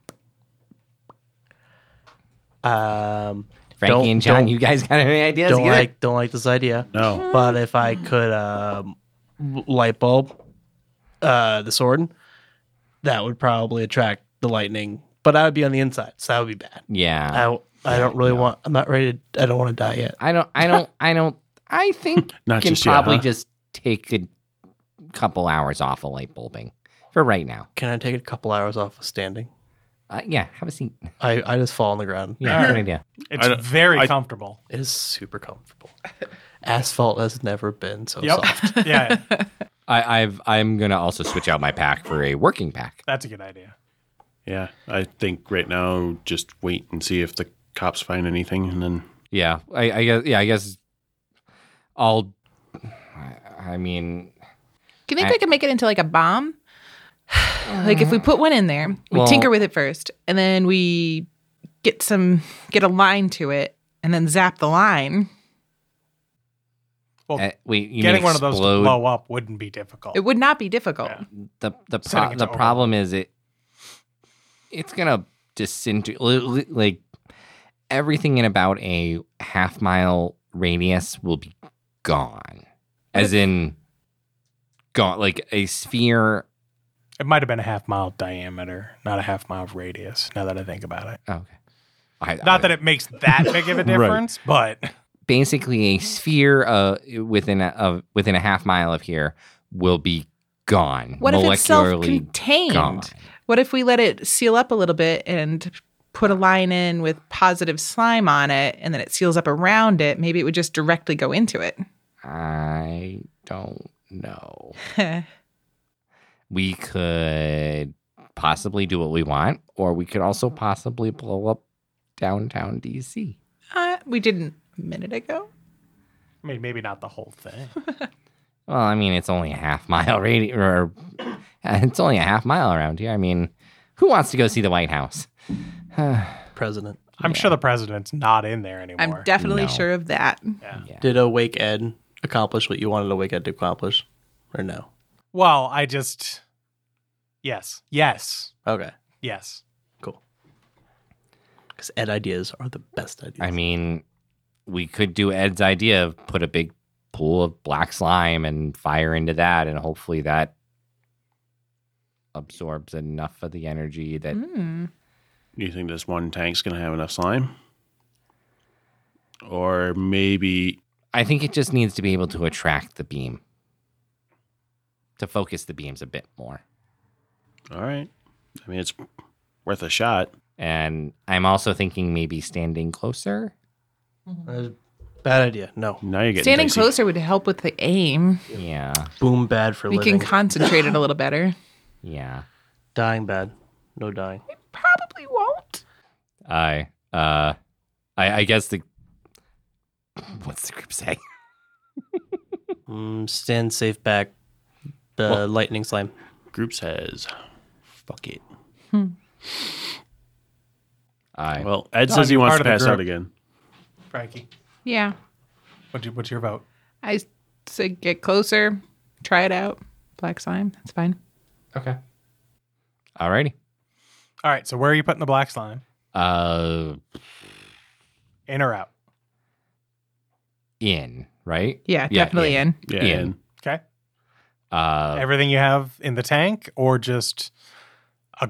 F: um,
H: Frankie
F: Don't-
H: and John,
F: don't-
H: you guys got any ideas?
F: don't
H: either?
F: like don't like this idea.
G: No.
F: But if I could um, light bulb uh, the sword, that would probably attract the lightning. But I would be on the inside, so that would be bad.
H: Yeah.
F: I, I don't really want. I'm not ready. To, I don't want to die yet.
H: I don't, I don't, I don't, I think
G: Not
H: can
G: just yet,
H: probably
G: huh?
H: just take a couple hours off of light bulbing for right now.
F: Can I take a couple hours off of standing?
H: Uh, yeah, have a seat.
F: I, I just fall on the ground.
H: Yeah, good idea.
B: It's
G: I don't-
B: very
G: I-
B: comfortable.
F: It is super comfortable. Asphalt has never been so
B: Yep.
F: soft.
B: Yeah,
H: I, I've, I'm gonna also switch out my pack for a working pack.
B: that's a good idea.
G: Yeah, I think right now just wait and see if the cops find anything, and then
H: Yeah, I, I guess. Yeah, I guess. I'll. I- I mean,
A: Do you think
H: I-
A: we could make it into like a bomb? Like if we put one in there, we
H: Well-
A: tinker with it first, and then we get some get a line to it, and then zap the line.
B: Well,
H: uh, we you
B: getting
H: mean
B: one of those to
H: explode?
B: blow up wouldn't be difficult.
A: It would not be difficult.
B: Yeah.
H: the the
B: Setting
H: pro-
B: it
H: the
B: to
H: problem is it it's gonna disintegrate. Like everything in about a half mile radius will be gone. As in, gone. Like a sphere.
B: It might have been a half mile diameter, not a half mile radius, now that I think about it.
H: Oh, okay. I,
B: Not that it makes that big of a difference, but
H: basically a sphere uh, within a of, within a half mile of here will be gone.
A: What if it's
H: molecularly
A: self-contained?
H: gone.
A: What if we let it seal up a little bit and put a line in with positive slime on it, and then it seals up around it? Maybe it would just directly go into it.
H: I don't know. We could possibly do what we want, or we could also possibly blow up downtown D C.
A: Uh, we didn't a minute ago.
B: I mean, maybe not the whole thing.
H: Well, I mean, it's only a half mile radius, or it's only a half mile around here. I mean, who wants to go see the White House?
F: President.
B: I'm
H: Yeah.
B: sure the president's not in there anymore.
A: I'm definitely
H: No.
A: sure of that.
B: Yeah.
H: Yeah.
F: Did Awake Ed accomplish what you wanted Awake Ed to accomplish? Or no?
B: Well, I just. Yes. Yes.
F: Okay.
B: Yes.
F: Cool. Because Ed ideas are the best ideas.
H: I mean, we could do Ed's idea of put a big pool of black slime and fire into that, and hopefully that absorbs enough of the energy that
A: Mm.
G: Do you think this one tank's going to have enough slime? Or maybe.
H: I think it just needs to be able to attract the beam, to focus the beams a bit more.
G: All right. I mean, it's worth a shot.
H: And I'm also thinking maybe standing closer.
F: Uh, bad idea. No.
G: Now you're getting
A: Standing
G: dicey.
A: closer would help with the aim.
H: Yeah,
F: Boom bad for
A: We
F: living.
A: can concentrate it a little better.
H: yeah.
F: Dying bad. No dying.
A: Probably won't.
H: I, uh, I, I guess the what's the group say?
F: Mm, stand safe back. The
H: Well-
F: lightning slime.
G: Group says, fuck it.
H: I
G: Well, Ed
B: No,
G: says he
B: you're
G: wants
B: part
G: to
B: of the
G: pass out
B: group.
G: again.
B: Frankie,
A: Yeah.
B: what's your, what's your vote?
A: I say get closer, try it out. Black slime, that's fine.
H: okay. Alrighty.
B: All right. So where are you putting the black slime?
H: Uh,
B: In or out?
H: in right?
A: Yeah, definitely in.
G: Yeah.
H: Ian.
G: and
B: Okay.
H: Uh,
B: Everything you have in the tank, or just a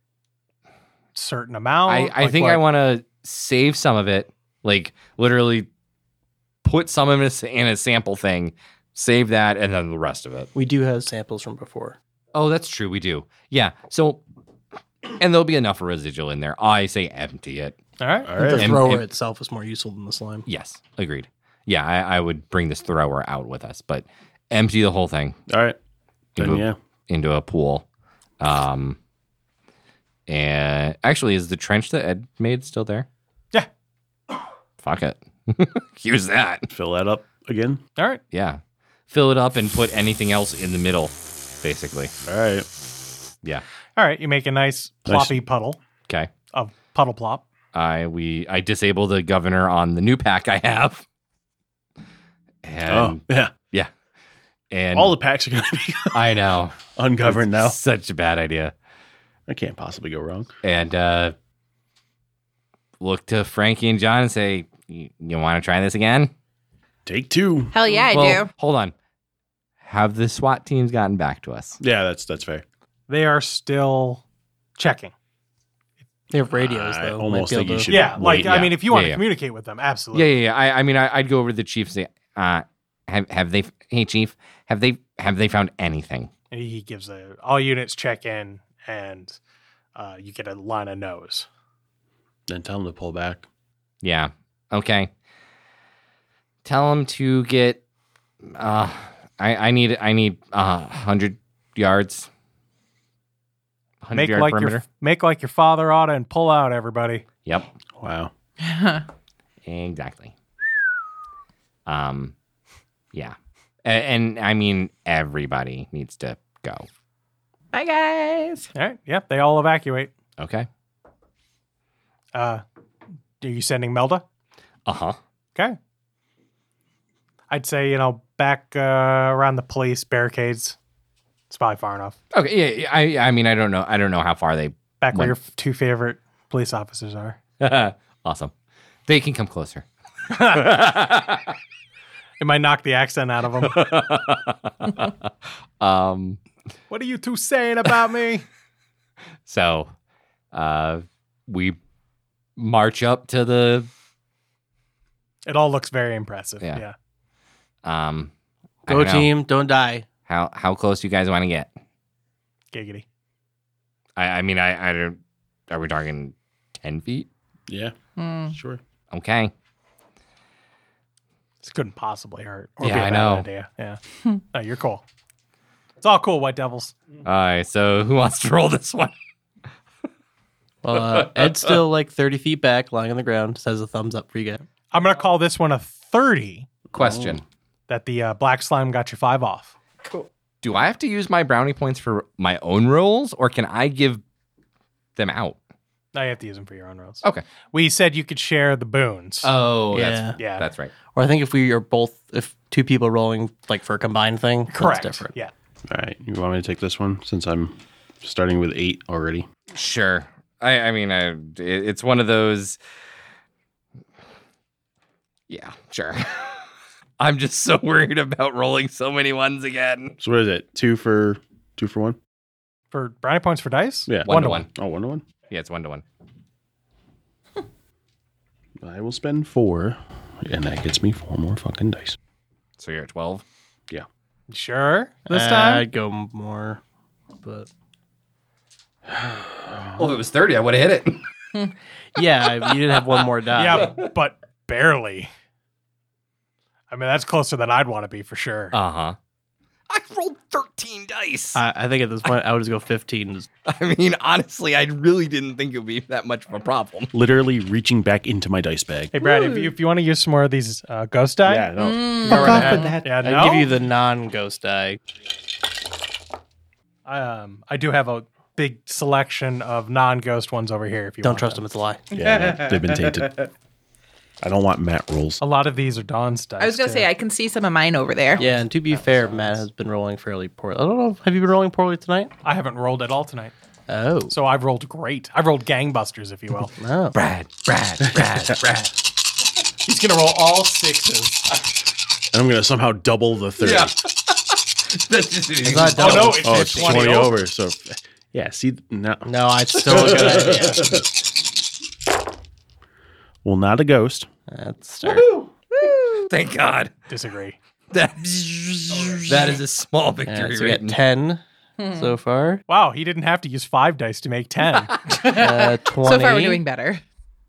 B: certain amount?
H: I, I
B: Like
H: think
B: what?
H: I want to save some of it, like literally put some of it in a sample thing, save that, and then the rest of it.
F: We do have samples from before.
H: Oh, that's true. We do. Yeah. So, and there'll be enough residual in there. I say empty it.
B: All right.
G: All right.
F: The
H: And-
F: thrower
H: and-
F: itself is more useful than the slime.
H: Yes. Agreed. Yeah. I, I would bring this thrower out with us, but empty the whole thing
G: All right. Then,
H: into,
G: yeah.
H: a, into a pool. Um, and actually, is the trench that Ed made still there?
B: Yeah.
H: Fuck it. Use that.
G: Fill that up again.
B: All right.
H: Yeah. Fill it up and put anything else in the middle, basically.
G: All right.
H: Yeah.
B: All right. You make a nice
G: Nice.
B: ploppy puddle
H: Okay.
B: of puddle plop.
H: I we I disable the governor on the new pack I have. And
G: oh, yeah.
H: yeah. And
G: All the packs are going to be
H: I know.
G: ungoverned now.
H: Such a bad idea.
G: I can't possibly go wrong.
H: And uh look to Frankie and John and say, You, you want to try this again?
G: Take two.
A: Hell yeah, I
H: well,
A: do.
H: hold on. Have the SWAT teams gotten back to us?
G: Yeah, that's that's fair.
B: They are still checking.
F: They have radios,
G: I
F: though.
G: almost
F: Might be
G: think you
F: able to-
G: should-
B: Yeah. Like,
G: Wait,
B: I
H: yeah.
B: mean, if you want
H: Yeah,
B: to
H: yeah.
B: communicate with them,
H: Yeah,
B: absolutely.
H: yeah, yeah. I, I mean, I, I'd go over to the chief and say, uh, have have they? Hey, chief, have they have they found anything?
B: And he gives a all units check in, and uh, you get a line of no's.
G: Then tell them to pull back.
H: Yeah. Okay. Tell them to get. Uh, I I need I need uh hundred yards. Hundred
B: Make
H: yard
B: like
H: perimeter.
B: your make like your father oughta and pull out, everybody.
H: Yep.
G: Wow.
H: Exactly. Um, yeah, A- and, I mean everybody needs to go.
A: Bye, guys.
B: All right. Yep. They all evacuate.
H: Okay.
B: Uh, are you sending Melda?
H: Uh huh.
B: Okay. I'd say, you know, back uh, around the police barricades. It's probably far enough.
H: Okay. Yeah. yeah, I I mean I don't know I don't know how far they.
B: Back where
H: When-
B: your f- two favorite police officers are.
H: Awesome. They can come closer.
B: It might knock the accent out of them.
H: um,
B: What are you two saying about me?
H: so uh, we march up to the.
B: It all looks very impressive.
H: Yeah.
B: Yeah.
H: Um, I
F: Go
H: don't know.
F: team, don't die.
H: How how close you guys want to get?
B: Giggity.
H: I, I mean, I, I don't. Are we talking ten feet?
G: Yeah,
A: Hmm.
G: sure.
H: Okay.
B: This couldn't possibly hurt. Or
H: Yeah,
B: be a
H: I
B: bad
H: know.
B: Idea. Yeah. No, you're cool. It's all cool, White Devils.
H: All right. So who wants to roll this one?
F: Well, uh, Ed's still like thirty feet back, lying on the ground. Says a thumbs up for you guys.
B: I'm going to call this one a thirty
H: Question.
B: that the uh, black slime got you five off.
H: Do I have to use my brownie points for my own rolls, or can I give them out?
B: Now you have to use them for your own rolls.
H: Okay.
B: We said you could share the boons.
H: Oh,
F: Yeah.
H: that's
B: yeah.
H: that's right.
F: Or I think if we are both, if two people rolling like for a combined thing,
B: Correct.
F: that's different.
B: Yeah.
G: All right, you want me to take this one since I'm starting with eight already?
H: Sure. I, I mean, I, it, it's one of those. Yeah, sure. I'm just so worried about rolling so many ones again.
G: So what is it? Two for two for one?
B: For brownie points for dice?
G: Yeah.
H: One to one.
G: Oh, one to one.
H: Yeah, it's one to one.
G: I will spend four, and that gets me four more fucking dice.
H: So you're at twelve.
G: Yeah.
B: Sure. This
F: Uh,
B: time?
F: I'd go more, but
H: Well, if it was thirty, I would have hit it.
F: yeah, you did have one more die.
B: Yeah, but barely. I mean, that's closer than I'd want to be for sure.
H: Uh huh. I rolled thirteen dice.
F: I, I think at this point I would just go fifteen. Just,
H: I mean, honestly, I really didn't think it would be that much of a problem.
G: Literally reaching back into my dice bag.
B: Hey, Brad, if you, if you want to use some more of these uh, ghost die,
G: Yeah, no.
A: Mm.
B: go right
F: off
B: ahead.
F: with that.
B: Yeah,
F: I'd
B: no?
F: give you the non-ghost die.
B: um, I do have a big selection of non-ghost ones over here. If you
F: Don't
B: want
F: trust
B: them.
F: them; it's a lie.
G: Yeah, no, they've been tainted. I don't want Matt rolls.
B: A lot of these are Dawn's dice.
A: I was gonna
B: too.
A: say I can see some of mine over there.
F: Yeah, and to be fair, Matt has been rolling fairly poorly. I don't know. Have you been rolling poorly tonight?
B: I haven't rolled at all tonight,
F: Oh,
B: so I've rolled great. I've rolled gangbusters, if you will.
F: no.
H: Brad, Brad, Brad, Brad.
B: He's gonna roll all sixes.
G: And I'm going to somehow double the thirty.
H: Yeah. That's just,
F: It's not
B: Oh
F: double.
B: no, it's,
G: Oh,
B: it's
G: it's
B: twenty,
G: twenty
B: over.
G: over. So, yeah, see, no.
F: No, it's still a good idea.
G: Well, not a ghost.
F: Let's start.
H: Thank God.
B: Disagree.
H: That, that is a small victory.
F: Yeah, so we
H: written.
F: got ten so far.
B: Wow, he didn't have to use five dice to make ten.
F: Uh, twenty.
A: So far, we're doing better.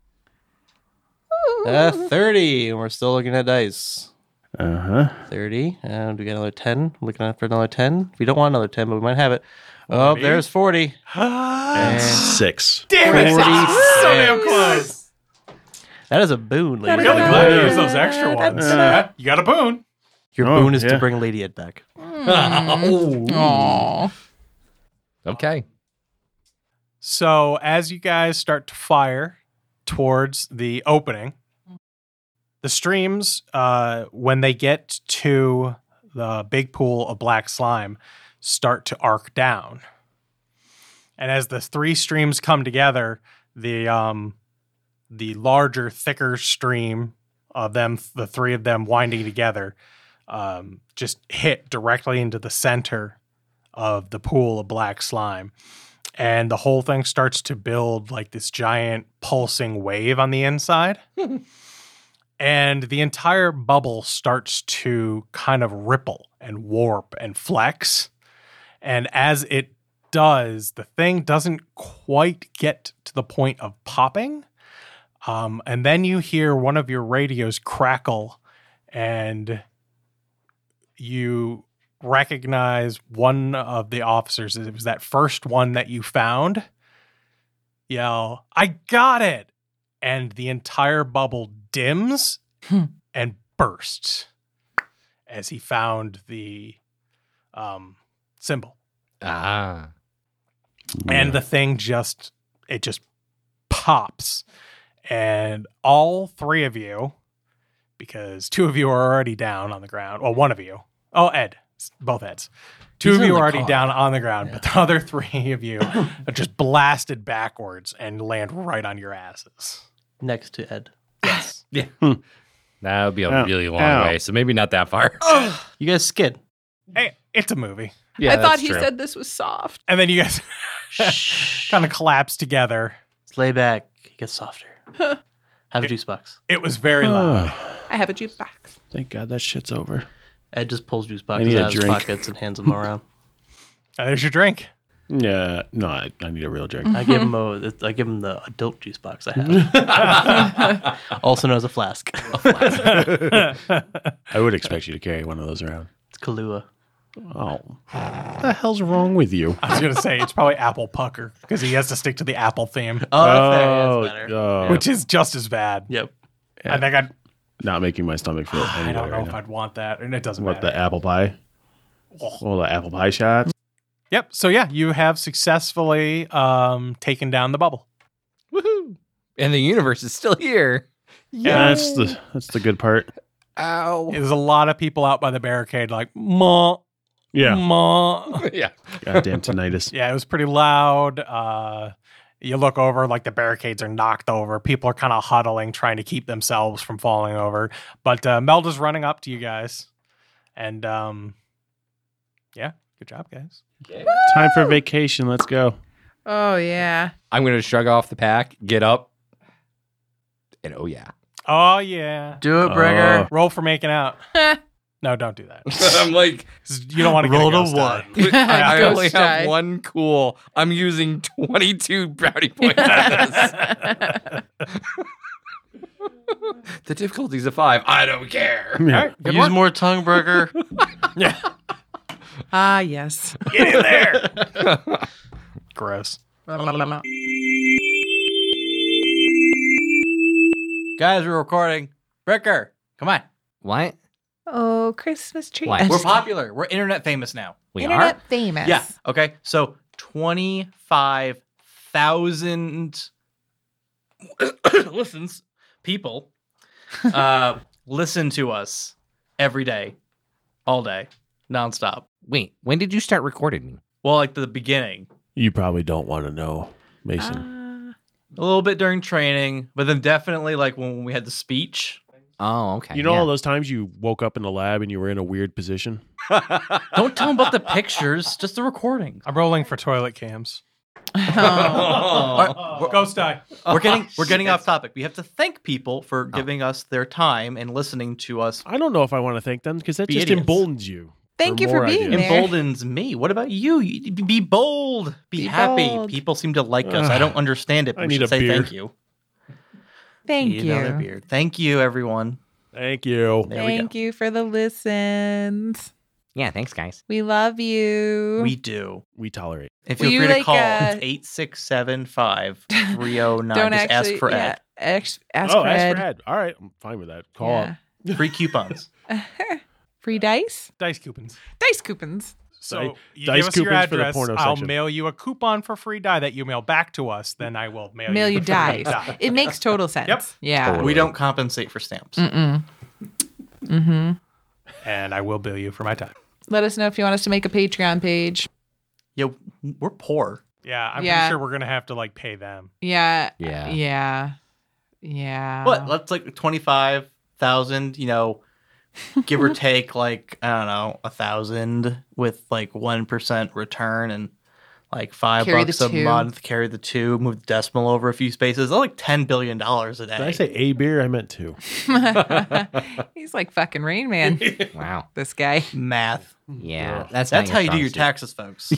F: Uh, thirty, and we're still looking at dice.
G: Uh huh.
F: thirty, and we got another ten. Looking at for another ten. We don't want another ten, but we might have it. Oh,
B: forty.
F: there's forty.
G: And six.
B: Damn it!
F: forty-six.
B: So damn close.
F: That is a boon, lady.
B: Really glad you used those extra ones.
G: Uh,
B: you got a boon.
F: Your
G: Oh,
F: boon is
G: yeah.
F: to bring Lady Ed back.
A: Aww.
H: Okay.
B: So as you guys start to fire towards the opening, the streams, uh, when they get to the big pool of black slime, start to arc down. And as the three streams come together, the um, the larger, thicker stream of them, the three of them winding together, um, just hit directly into the center of the pool of black slime. And the whole thing starts to build like this giant pulsing wave on the inside. And the entire bubble starts to kind of ripple and warp and flex. And as it does, the thing doesn't quite get to the point of popping. Um, and then you hear one of your radios crackle, and you recognize one of the officers. It was that first one that you found. Yell, "I got it!" And the entire bubble dims and bursts as he found the um, symbol.
H: Ah.
B: And the thing just, it just pops. And all three of you, because two of you are already down on the ground. Well, one of you. Oh, Ed. Both Eds. Two
F: He's
B: of
F: in
B: you
F: the
B: are already
F: car.
B: down on the ground, but the other three of you are just blasted backwards and land right on your asses.
F: Next to Ed. Yes.
H: That would be a
G: Ow.
H: really long
G: Ow.
H: way, so maybe not that far.
F: You guys skid.
B: Hey, it's a movie.
H: Yeah,
A: I thought
H: that's
A: he
H: true.
A: said this was soft.
B: And then you guys kind of collapse together.
F: Lay back. It gets softer. Have a juice box.
B: It was very loud.
A: I have a jukebox.
G: Thank God that shit's over.
F: Ed just pulls juice
G: I
F: boxes
G: need a
F: out of his
G: drink.
F: pockets and hands them around.
B: And there's your drink.
G: Yeah, no, I, I need a real drink.
F: I give him a, I give him the adult juice box I have, also known as a flask.
G: I would expect you to carry one of those around.
F: It's Kahlua.
G: Oh, what the hell's wrong with you?
B: I was going to say it's probably Apple Pucker because he has to stick to the Apple theme,
F: Oh, that's fair. Yeah, that's better.
G: oh,
B: which is just as bad.
F: Yep.
G: Yeah.
B: I think I'd,
G: not making my stomach feel any
B: I don't
G: better
B: know
G: right
B: if
G: now.
B: I'd want that. And it doesn't
G: What,
B: matter.
G: the apple pie?
B: Oh.
G: Oh, the apple pie shots?
B: Yep. So, yeah, you have successfully um, taken down the bubble.
H: Woohoo! And the universe is still here.
G: Yeah, that's the that's the good part.
H: Ow.
B: There's a lot of people out by the barricade like, ma,
G: Yeah.
B: ma.
H: Yeah.
G: Goddamn tinnitus.
B: Yeah, it was pretty loud. Uh, you look over, like the barricades are knocked over. People are kind of huddling, trying to keep themselves from falling over. But uh, Melda's running up to you guys. And um, yeah, good job, guys.
G: Time for vacation. Let's go.
A: Oh, yeah.
H: I'm going to shrug off the pack, get up, and oh, yeah.
B: Oh, yeah.
F: Do it, Bringer.
G: Oh.
B: Roll for making out. No, don't do that.
H: I'm like,
B: 'Cause you don't want to get
F: Roll
B: a
F: to
B: ghost
F: one.
B: die.
H: I
A: Ghost
H: only
A: die.
H: have one cool. I'm using twenty-two brownie points on this. The difficulty's a five. I don't care.
B: All right, good
F: Use
B: work.
F: more tongue, Burger.
B: Yeah.
A: Ah, yes.
B: Get in there. Gross.
F: Guys, we're recording. Bricker, come on.
H: What?
A: Oh, Christmas tree.
H: What?
F: We're popular. We're internet famous now.
H: We
A: Internet
H: are?
A: famous.
F: Yeah. Okay. So twenty-five thousand listens, people, uh, listen to us every day, all day, nonstop.
H: Wait, when did you start recording me?
F: Well, like the beginning,
G: You probably don't want to know, Mason.
A: Uh,
F: a little bit during training, but then definitely like when we had the speech.
H: Oh, okay.
G: you know
H: yeah.
G: all those times you woke up in the lab and you were in a weird position?
F: Don't tell them about the pictures, just the recordings.
B: I'm rolling for toilet cams.
A: oh.
B: Ghost die.
F: We're getting we're getting off topic. We have to thank people for giving us their time and listening to us.
G: I don't know if I want to thank them because that
F: Be
G: just
F: idiots.
G: emboldens you.
A: Thank you
G: more
A: for being
G: ideas.
A: there.
F: Emboldens me. What about you? You- Be bold. Be,
A: Be
F: happy.
A: bold.
F: People seem to like us. I don't understand it. But
G: I
F: we
G: need
F: should
G: a
F: say
G: beer.
F: thank you.
A: Thank
F: Need another
A: you.
F: beer. Thank you, everyone.
G: Thank you.
F: There we
A: Thank you for the listens.
H: Yeah, thanks, guys.
A: We love you.
F: We do.
G: We tolerate.
F: And
A: Will
F: feel
A: you,
F: free to
A: like,
F: call.
A: uh,
F: It's eight six seven five three oh nine.
A: Don't
F: Just
A: actually
F: ask for
A: yeah, ask, ask
G: oh,
A: for
G: ask
A: Ed.
G: for Ed. All right, I'm fine with that. Call
A: Yeah.
G: up.
F: Free coupons.
A: Free dice?
B: Dice coupons.
A: Dice coupons.
B: So
G: Di-
B: you
G: dice
B: give us your
G: coupons for the
B: address.
G: porno
B: I'll
G: section.
B: mail you a coupon for free die that you mail back to us. Then I will mail,
A: Mail
B: you
A: you
B: the free
A: dice.
B: die.
A: It makes total sense.
B: Yep.
A: Yeah.
H: Totally.
F: We don't compensate for stamps.
A: Mm-mm. Mm-hmm.
B: And I will bill you for my time.
A: Let us know if you want us to make a Patreon page.
F: Yeah, we're poor.
B: Yeah, I'm
A: Yeah.
B: pretty sure we're gonna have to like pay them.
A: Yeah.
H: Yeah.
A: Yeah. Yeah.
F: What? Let's like twenty-five thousand, you know, give or take like, I don't know, a thousand with like one percent return and like five
A: Carry the
F: bucks a
A: two.
F: month, carry the two, move the decimal over a few spaces. That's like ten billion dollars a day.
G: Did I say a beer? I meant two.
A: He's like fucking Rain Man,
H: Wow.
A: this guy.
F: Math.
H: Yeah, that's
F: That's
H: not
F: how you do
H: strong
F: your
H: suit.
F: taxes, folks.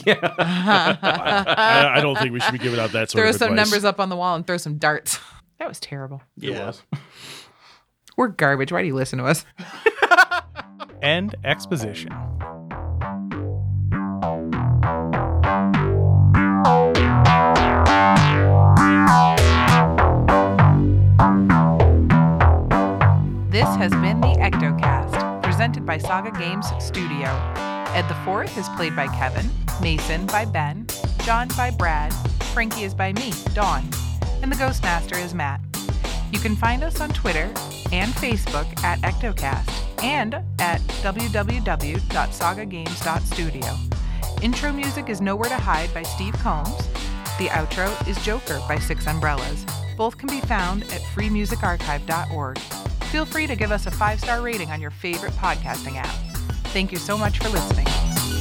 G: I, I don't think we should be giving out that sort
A: Throw
G: of
A: some
G: advice.
A: numbers up on the wall and throw some darts. That was terrible.
F: Yeah.
A: We're garbage. Why do you listen to us?
B: End exposition.
A: This has been the Ectocast, presented by Saga Games Studio. Ed the Fourth is played by Kevin, Mason by Ben, John by Brad, Frankie is by me, Dawn, and the Ghostmaster is Matt. You can find us on Twitter and Facebook at Ectocast and at w w w dot saga games dot studio. Intro music is Nowhere to Hide by Steve Combs. The outro is Joker by Six Umbrellas. Both can be found at free music archive dot org. Feel free to give us a five-star rating on your favorite podcasting app. Thank you so much for listening.